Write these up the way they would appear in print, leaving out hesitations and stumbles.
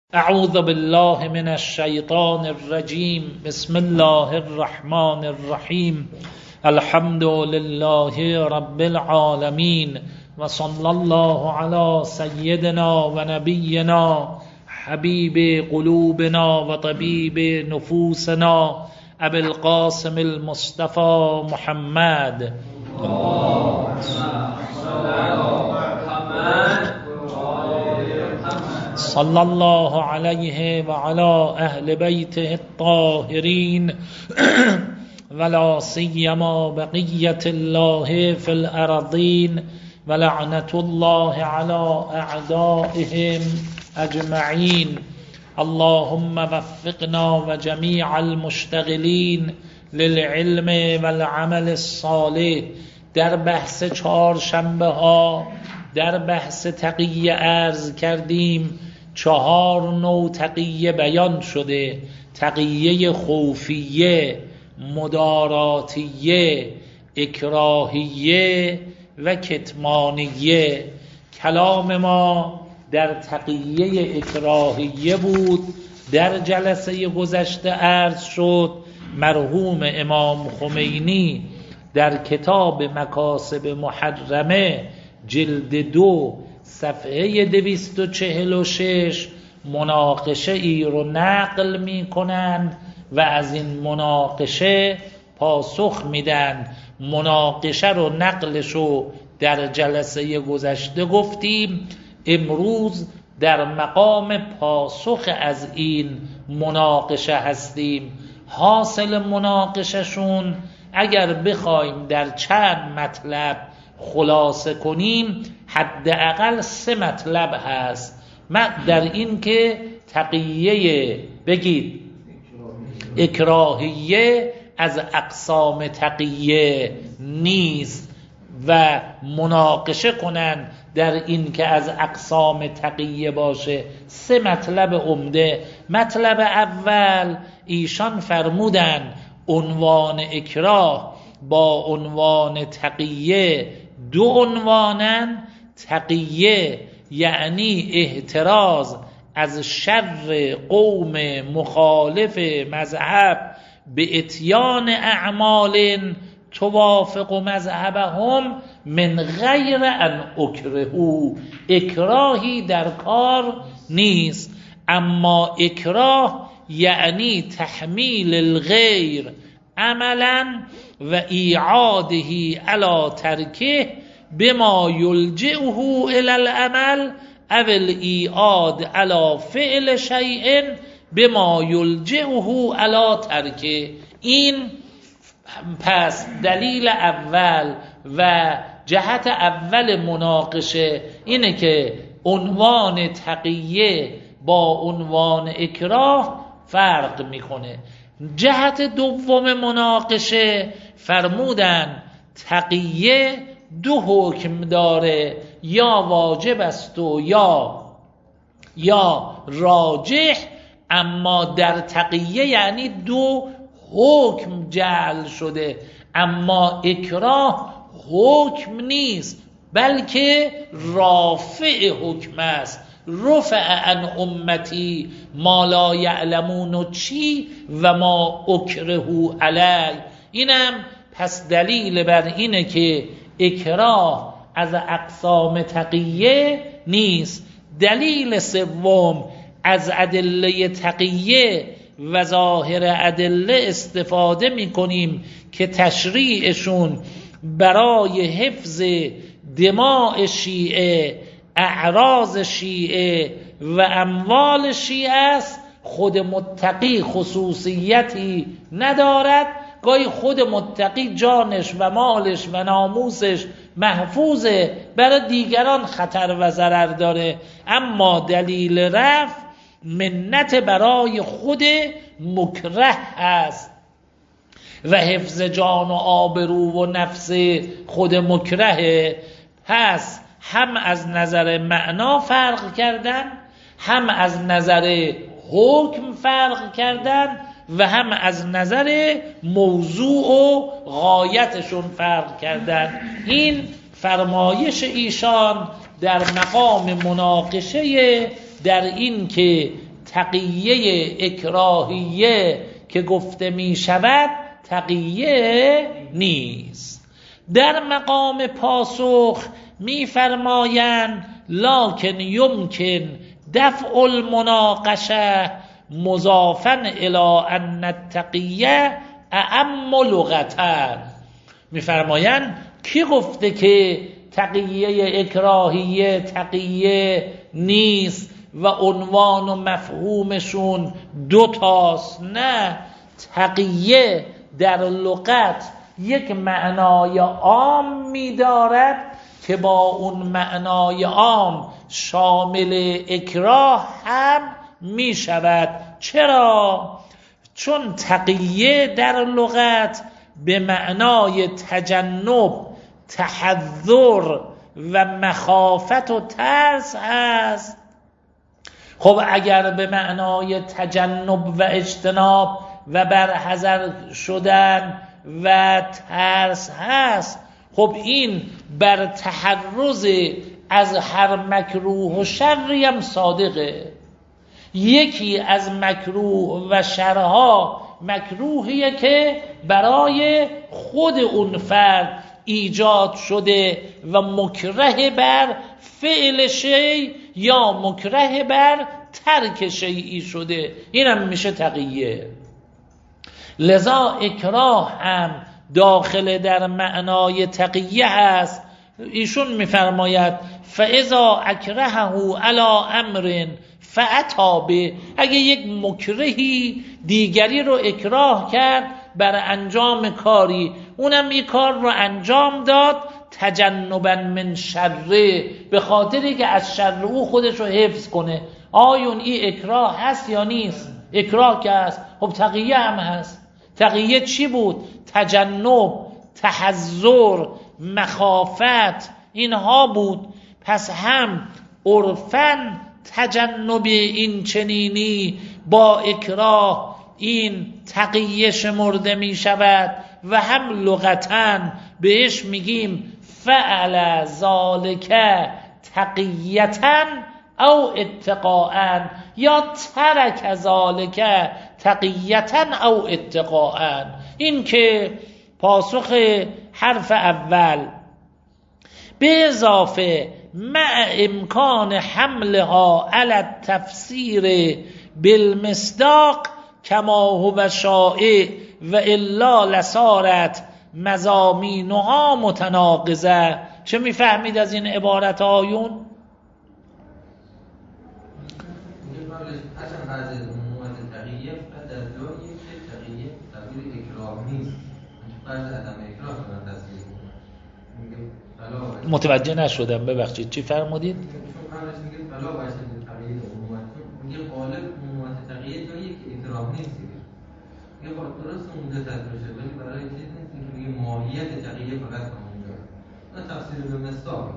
اعوذ بالله من الشیطان الرجیم. بسم الله الرحمن الرحیم. الحمد لله رب العالمین و صلی الله علی سیدنا و نبینا حبیب قلوبنا و طبیب نفوسنا ابی القاسم المصطفى محمد. صلی الله علیه و علی اهل بیته الطاهرین ولا سیما بقیة الله فی الارضین و لعنة الله علی اعدائهم اجمعین. اللهم وفقنا و جمیع المشتغلین للعلم والعمل الصالح. در بحث چهارشنبه ها در بحث تقیه عرض کردیم 4 نوع تقیه بیان شده: تقیه خوفیه، مداراتیه، اکراهیه و کتمانیه. کلام ما در تقیه اکراهیه بود. در جلسه گذشته عرض شد مرحوم امام خمینی در کتاب مکاسب محرمه جلد 2 صفحه 246 مناقشه ای رو نقل می کنند و از این مناقشه پاسخ میدن. مناقشه رو نقلش رو در جلسه گذشته گفتیم. امروز در مقام پاسخ از این مناقشه هستیم. حاصل مناقشه شون اگر بخوایم در چند مطلب خلاصه کنیم حداقل 3 مطلب هست. در این که تقیه بگید اکراهیه از اقسام تقیه نیست و مناقشه کنن در این که از اقسام تقیه باشه. 3 مطلب عمده. مطلب اول ایشان فرمودن عنوان اکراه با عنوان تقیه 2 عنوانن. تقیه یعنی احتراز از شر قوم مخالف مذهب به اتیان اعمال توافق مذهبهم من غیر ان اکرهو. اکراهی در کار نیست، اما اکراه یعنی تحمیل الغیر عملا و ایعاده علی ترکه بما یلجئه الی العمل او الایعاد علی فعل شیء بما یلجئه علی ترکه. این پس دلیل اول و جهت اول مناقشه اینه که عنوان تقیه با عنوان اکراه فرق میکنه. جهت دوم مناقشه فرمودن تقیه 2 حکم داره، یا واجب است و یا راجح. اما در تقیه یعنی 2 حکم جعل شده، اما اکراه حکم نیست بلکه رافع حکم است. رفع عن امتی ما لا یعلمون چی و ما اکرهو علی. اینم پس دلیل بر اینه که اکراه از اقسام تقیه نیست. دلیل سوم از ادله تقیه و ظاهر ادله استفاده می کنیم که تشریعشون برای حفظ دماء شیعه، اعراض شیعه و اموال شیعه است. خود متقی خصوصیتی ندارد. گاهی خود متقی جانش و مالش و ناموسش محفوظه، برای دیگران خطر و ضرر داره، اما دلیل رفع منت برای خود مکره است و حفظ جان و آبرو و نفس خود مکرهه. پس هم از نظر معنا فرق کردن، هم از نظر حکم فرق کردن و هم از نظر موضوع و غایتشون فرق کردن. این فرمایش ایشان در مقام مناقشه در این که تقیه اکراهیه که گفته می شود تقیه نیست. در مقام پاسخ می فرمایند لکن یمکن دفع المناقشه مضافا الی ان التقیه اعم لغتا. می فرمایند کی گفته که تقیه اکراهیه تقیه نیست و عنوان و مفهومشون دو تاست؟ نه، تقیه در لغت یک معنای عام می دارد که با اون معنای عام شامل اکراه هم می شود. چرا؟ چون تقیه در لغت به معنای تجنب، تحذر و مخافت و ترس هست. خب اگر به معنای تجنب و اجتناب و برحذر شدن و ترس هست، خب این بر تحرز از هر مکروه و شری هم صادقه. یکی از مکروه و شرها مکروهیه که برای خود اون فرد ایجاد شده و مکره بر فعل شیء یا مکره بر ترک شیئی شده، اینم میشه تقیه. لذا اکراه هم داخل در معنای تقیه است. ایشون میفرماید فاذا اکرهه علی امر فاتی به، اگه یک مکرهی دیگری رو اکراه کرد بر انجام کاری، اونم این کار رو انجام داد تجنبا من شره، به خاطری که از شر او خودش رو حفظ کنه. آیون این اکراه هست یا نیست؟ اکراه که هست. خب تقیه هم هست. تقیه چی بود؟ تجنب، تحذر، مخافت، اینها بود. پس هم عرفاً تجنب این چنینی با اکراه این تقیه شمرده می شود و هم لغتاً بهش میگیم فعل ذالک تقیتاً او اتقاءً، یا ترک ذالک تقیتاً او اتقاءً. این که پاسخ حرف اول. به اضافه مع امکان حملها علی التفسیر بالمصداق کما هو شائع و الا لصارت مضامینها متناقضه. چه میفهمید از این عبارت آیون؟ متوجه نشدم، ببخشید چی فرمودید؟ میگه غالب عمومات تقیه جایی که اکراه نیست. میگه با درست اونجا تدریشه، ولی برای چیز نیست که میگه ماهیت تقیه فقط اونجا. نه تفسیر به مثال.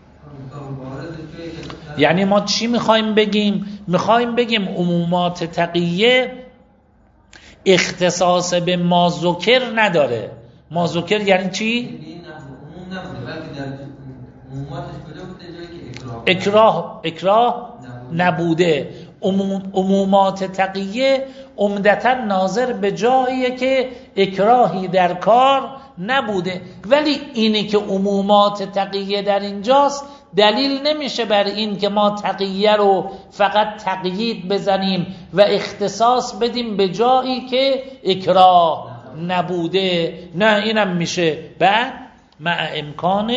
یعنی ما چی میخوایم بگیم؟ میخوایم بگیم عمومات تقیه اختصاص به ما ذکر نداره. ما ذکر یعنی چی؟ عموم نبوده، بلکه در عموماتش کجا بوده؟ جایی که اکراه نبوده. عمومات تقیه عمدتاً ناظر به جاییه که اکراهی در کار نبوده. ولی اینی که عمومات تقیه در اینجاست دلیل نمیشه بر این که ما تقیه رو فقط تقیید بزنیم و اختصاص بدیم به جایی که اکراه نبوده. نه، اینم میشه. بعد مع امکان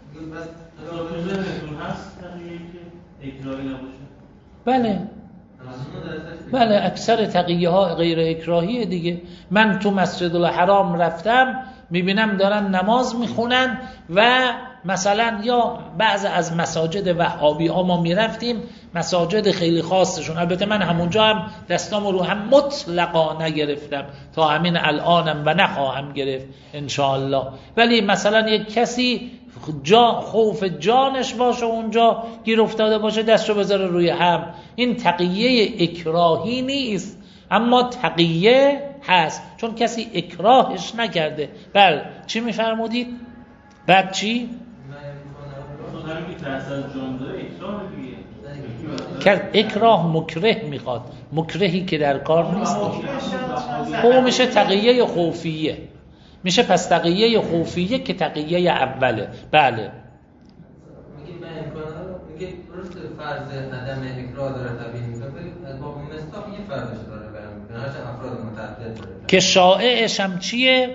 بله اکثر تقیه ها غیر اکراهیه دیگه. من تو مسجد الحرام رفتم میبینم دارن نماز میخونن و مثلا یا بعض از مساجد وهابی ها ما میرفتیم، مساجد خیلی خاصشون، البته من همونجا هم دستامو رو هم مطلقا نگرفتم تا همین الانم و نخواهم گرفت انشاءالله، ولی مثلا یک کسی خوف جانش باشه اونجا گیر افتاده باشه دستشو بذاره روی هم، این تقیه اکراهی نیست، اما تقیه هست چون کسی اکراهش نکرده. بله چی میفرمودید؟ بعد چی؟ اکراه مکره میخواد، مکرهی که در کار نیست او میشه تقیه خوفیه، میشه پس تقیه خوفیه که تقیه اوله. بله میگه درست فرض عدم اکراه داره تبیین میکنه، از باب مصداق یه فرضش داره بیان میکنه، هرچند افراد متعدد داره که شائعش هم چیه؟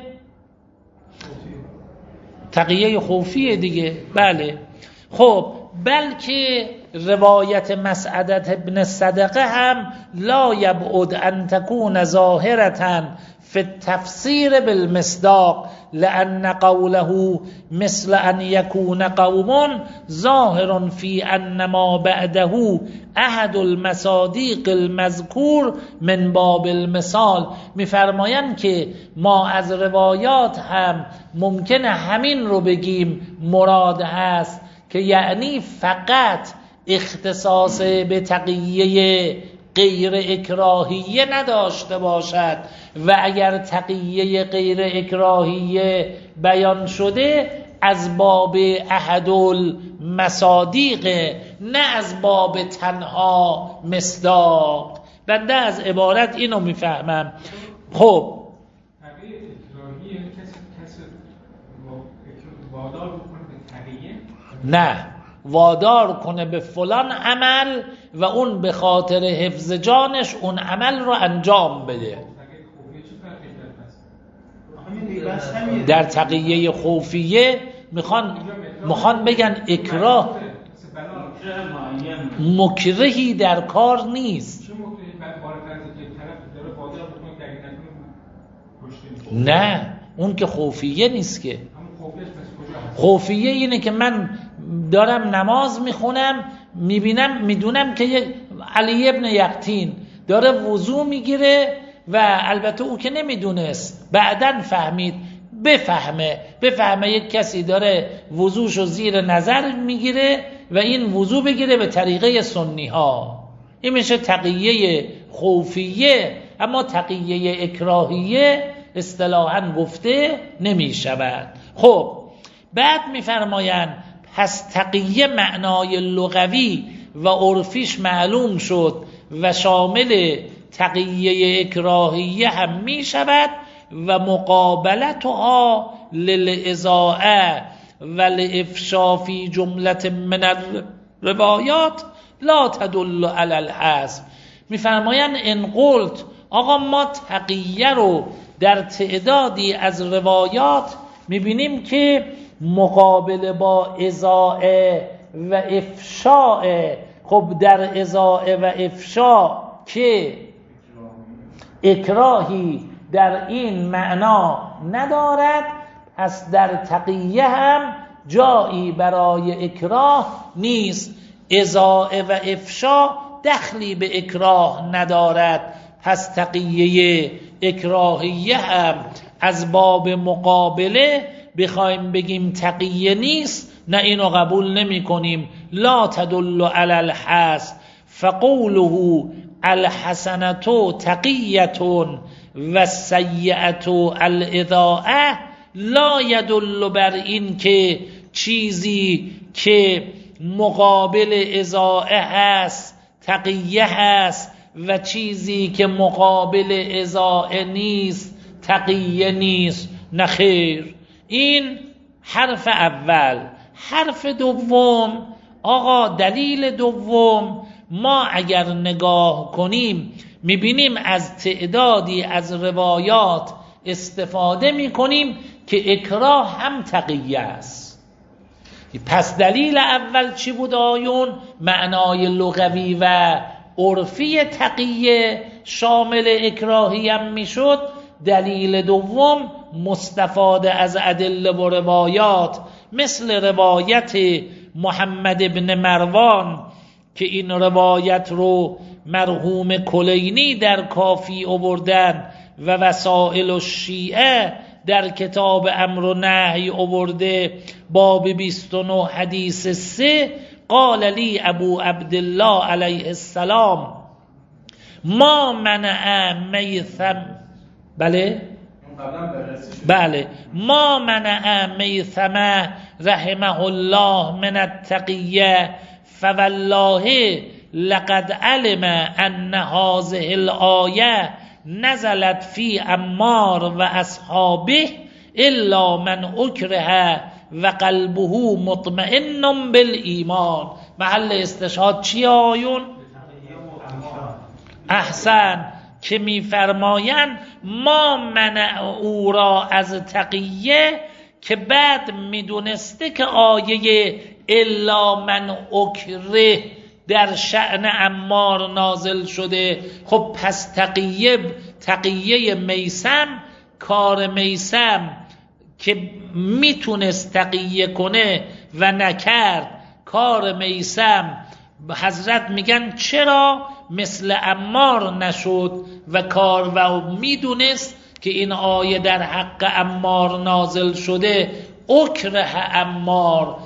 تقیه خوفیه دیگه. بله خب بلکه روایت مسعدة ابن صدقه هم لا یبعد ان تكون ظاهرة فی التفسیر بالمصداق لأن قوله مثل ان یکون قوم ظاهر فی ان ما بعده احد المصادیق المذکور من باب المثال. میفرمایند که ما از روایات هم ممکنه همین رو بگیم مراد هست که یعنی فقط اختصاص به تقیه غیر اکراهیه نداشته باشد و اگر تقیه غیر اکراهیه بیان شده از باب احد المصادیق، نه از باب تنها مصداق. بنده از عبارت اینو میفهمم. خب تقیه اکراهیه کسی وادار بکنه به تقیه؟ نه، وادار کنه به فلان عمل و اون به خاطر حفظ جانش اون عمل رو انجام بده. در تقیه خوفیه میخوان بگن اکراه مکرهی در کار نیست. نه اون که خوفیه نیست که. خوفیه اینه که من دارم نماز میخونم میدونم که علی ابن یقطین داره وضو میگیره و البته او که نمیدونست بعدن فهمید، بفهمه یک کسی داره وضوشو زیر نظر میگیره و این وضو بگیره به طریقه سنی ها. این میشه تقیه خوفیه، اما تقیه اکراهیه اصطلاحاً گفته نمیشود. خب بعد میفرمایند پس تقیه معنای لغوی و عرفیش معلوم شد و شامل تقیه اکراهیه هم می شود و مقابلتها للإضاءة و لإفشاء فی جملة من الروایات لا تدل علی الحذف. میفرمایند ان قلت آقا ما تقیه رو در تعدادی از روایات میبینیم که مقابله با اضاءه و افشاء. خب در اضاءه و افشاء که اکراهی در این معنا ندارد، پس در تقیه هم جایی برای اکراه نیست. اضاءه و افشاء دخلی به اکراه ندارد، پس تقیه اکراهیه هم از باب مقابله بخوایم بگیم تقیه نیست، نه اینو قبول نمی کنیم. لا تدل علی الحذف فقوله الحسنة تقیة و السیئة الاضاءة لا یدل بر این که چیزی که مقابل اضاءه هست تقیه هست و چیزی که مقابل اضاءه نیست تقیه نیست. نه خیر. این حرف اول. حرف دوم، آقا دلیل دوم، ما اگر نگاه کنیم میبینیم از تعدادی از روایات استفاده میکنیم که اکراه هم تقیه است. پس دلیل اول چی بود آیون؟ معنای لغوی و عرفی تقیه شامل اکراهی هم میشد. دلیل دوم مستفاده از ادله و روایات، مثل روایت محمد ابن مروان که این روایت رو مرحوم کلینی در کافی آوردن و وسائل الشیعه در کتاب امر و نهی آورده، باب 29 حدیث 3. قال لی ابو عبدالله علیه السلام ما منع میثم، بله ما منع میثمه رحمه الله من التقیه فوالله لقد علم ان هذه الآیه نزلت فی عمار و اصحابه الا من اکره و قلبه مطمئن بالایمان. محل استشهاد چی آیون؟ احسن، که میفرمایند ما منع او را از تقیه، که بعد میدونسته که آیه الا من اکره در شأن عمار نازل شده. خب پس تقیه میثم، کار میثم که میتونست تقیه کنه و نکرد، کار میثم حضرت میگن چرا مثل عمار نشد و کار و میدونست که این آیه در حق عمار نازل شده، اکره عمار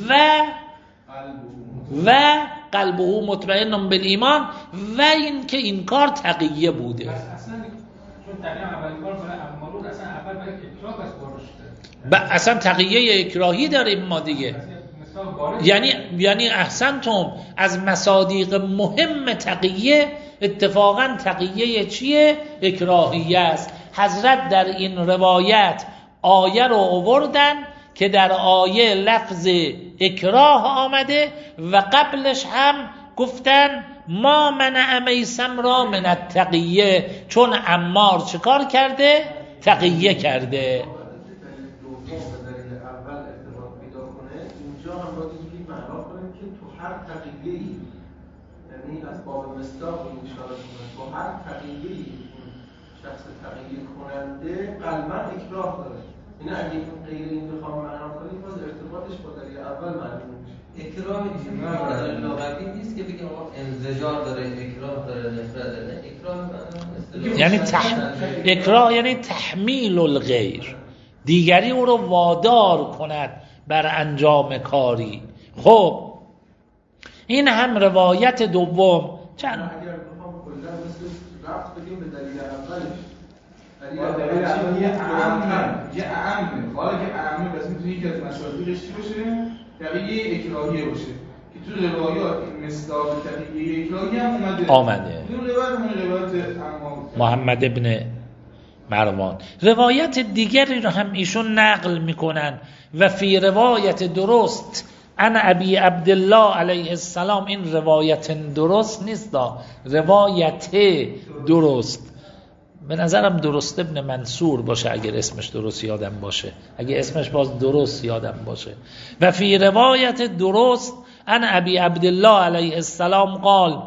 و قلبه مطمئن بالایمان، و این که این کار تقیه بوده. اصلا چون تقیه اولین بار برای عمار اصلا اول برای اکراه بس بار شده، اصلا تقیه اکراهی داریم ما دیگه. یعنی احسنتم، از مصادیق مهم تقیه اتفاقا تقیه چیه؟ اکراهیه است. حضرت در این روایت آیه رو آوردن که در آیه لفظ اکراه آمده و قبلش هم گفتن ما منع میثم را من التقیه، چون عمار چه کار کرده؟ تقیه کرده. یعنی از باب مصداق این اشاره کنه با هر تقیه‌ای شخص تقیه کننده قلباً اکراه داره. این اگه غیر این بخوام معنا کنیم باز ارتباطش با دلیل اول معلوم میشه. اکراه این لغوی نیست که بگیم انزجار داره، اکراه داره، نفرت داره. اکراه یعنی اکراه یعنی تحمیل الغیر، دیگری او رو وادار کند بر انجام کاری. خب این هم روایت دوم. چند اگر بخوام کلا مثل رفت بدیم به دلیل اولش، دلیل اول یه اعمه حالا که اعمه بس میتونه یکی از مشاهدش چی باشه؟ تقیه اکراهیه باشه که تو روایات مصداق تقیه اکراهی هم آمده. این روایت محمد ابن مروان. روایت دیگری رو هم ایشون نقل میکنن و فی روایت درست ان ابی عبدالله علیه السلام. این روایت درست نیست، روایت درست. به نظرم درست ابن منصور باشه اگر اسمش درست یادم باشه، اگر اسمش باز درست یادم باشه. و فی روایت درست ان ابی عبدالله علیه السلام قال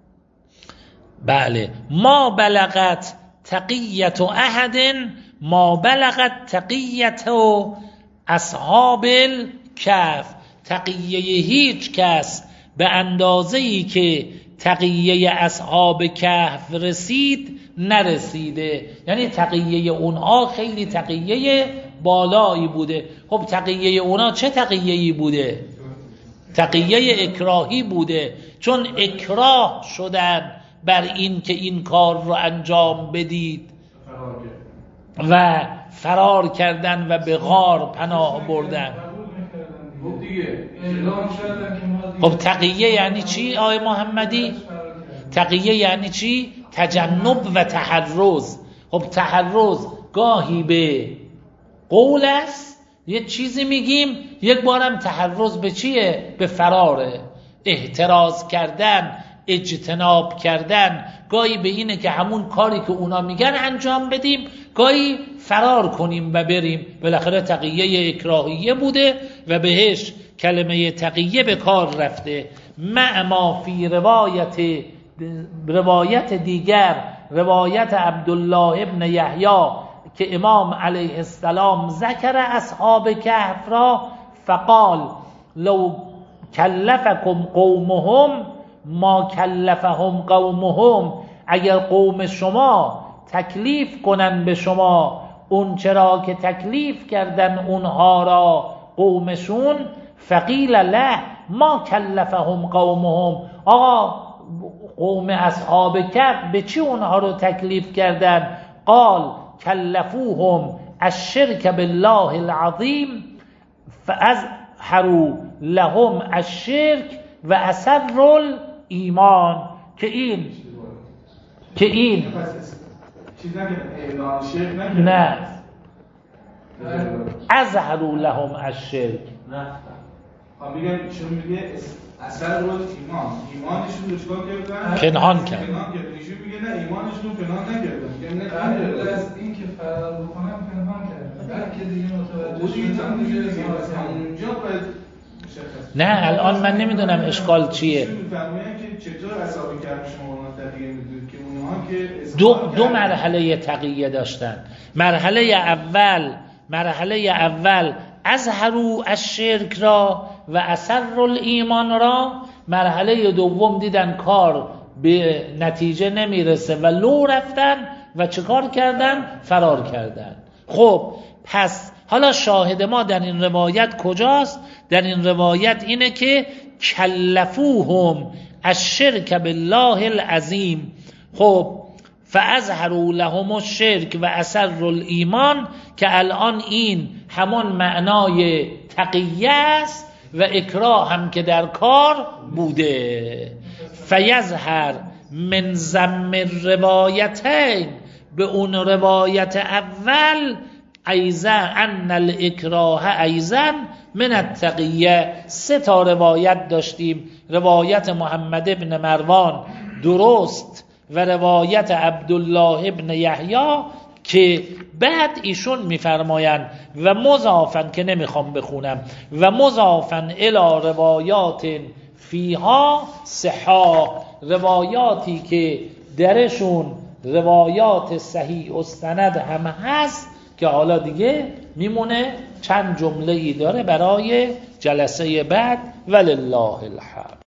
بله ما بلغت تقیت احد ما بلغت تقیت اصحاب الکهف. تقیه هیچ کس به اندازه‌ای که تقیه اصحاب کهف رسید نرسیده. یعنی تقیه اونها خیلی تقیه بالایی بوده. خب تقیه اونها چه تقیه‌ای بوده؟ تقیه اکراهی بوده، چون اکراه شدن بر این که این کار رو انجام بدید و فرار کردن و به غار پناه بردن. خب تقیه یعنی چی آقای محمدی؟ تقیه یعنی چی؟ تجنب و تحرز. خب تحرز گاهی به قول است، یه چیزی میگیم، یک بارم تحرز به چیه؟ به فراره، احتراز کردن، اجتناب کردن. گاهی به اینه که همون کاری که اونا میگن انجام بدیم، گاهی فرار کنیم و بریم. بالاخره تقیه اکراهیه بوده و بهش کلمه تقیه به کار رفته. معما فی روایت دیگر، روایت عبدالله ابن یحیی که امام علیه السلام ذکر اصحاب کهف را فقال لو کلفکم قومهم ما کلفهم قومهم. اگر قوم شما تکلیف کنن به شما اون چرا که تکلیف کردن اونها را قومشون، فقیل له ما کلفهم قومهم. آقا قوم اصحاب کهف به چی اونها رو تکلیف کردن؟ قال کلفوهم الشرک بالله العظیم فازهروا لهم الشرک و اسروا ایمان که این چیز نکنه اعلان شرک نکنه. نه اظهروا لهم الشرک میگن ایشون میگه اثر رو ایمانشون رو چیکار کردن؟ پنهان کردن. ایشون میگه نه ایمانشون رو پنهان نکردن. میگن نه قبل از این که فرار بکنن پنهان کردن. بعد که دیگه متوجه شدن دیگه اونجا باید مشخص. نه الان من نمیدونم اشکال چیه. میفرمایند که چطور اصحاب کهف شما تقیه میدونید که اونها که دو مرحله تقیه داشتن. مرحله اول اظهروا الشرک را و اسروا الایمان را. مرحله دوم دیدن کار به نتیجه نمیرسه و لو رفتن و چه کار کردن؟ فرار کردن. خب پس حالا شاهد ما در این روایت کجاست؟ در این روایت اینه که کلفوهم الشرک بالله العظیم. خب فاظهروا لهم الشرک و اسروا الایمان، که الان این همان معنای تقیه است و اکراه هم که در کار بوده. فیظهر من ضم الروایتین، به اون روایت اول ایضا ان الاکراه ایضا من التقیه. 3 تا روایت داشتیم، روایت محمد ابن مروان درست و روایت عبدالله ابن یحیی که بعد ایشون میفرمایند و مضافن که نمیخوام بخونم و مضافن الی روایات فیها صحاح، روایاتی که درشون روایات صحیح استند هم هست که حالا دیگه میمونه چند جمله‌ای داره برای جلسه بعد. ولله الحمد.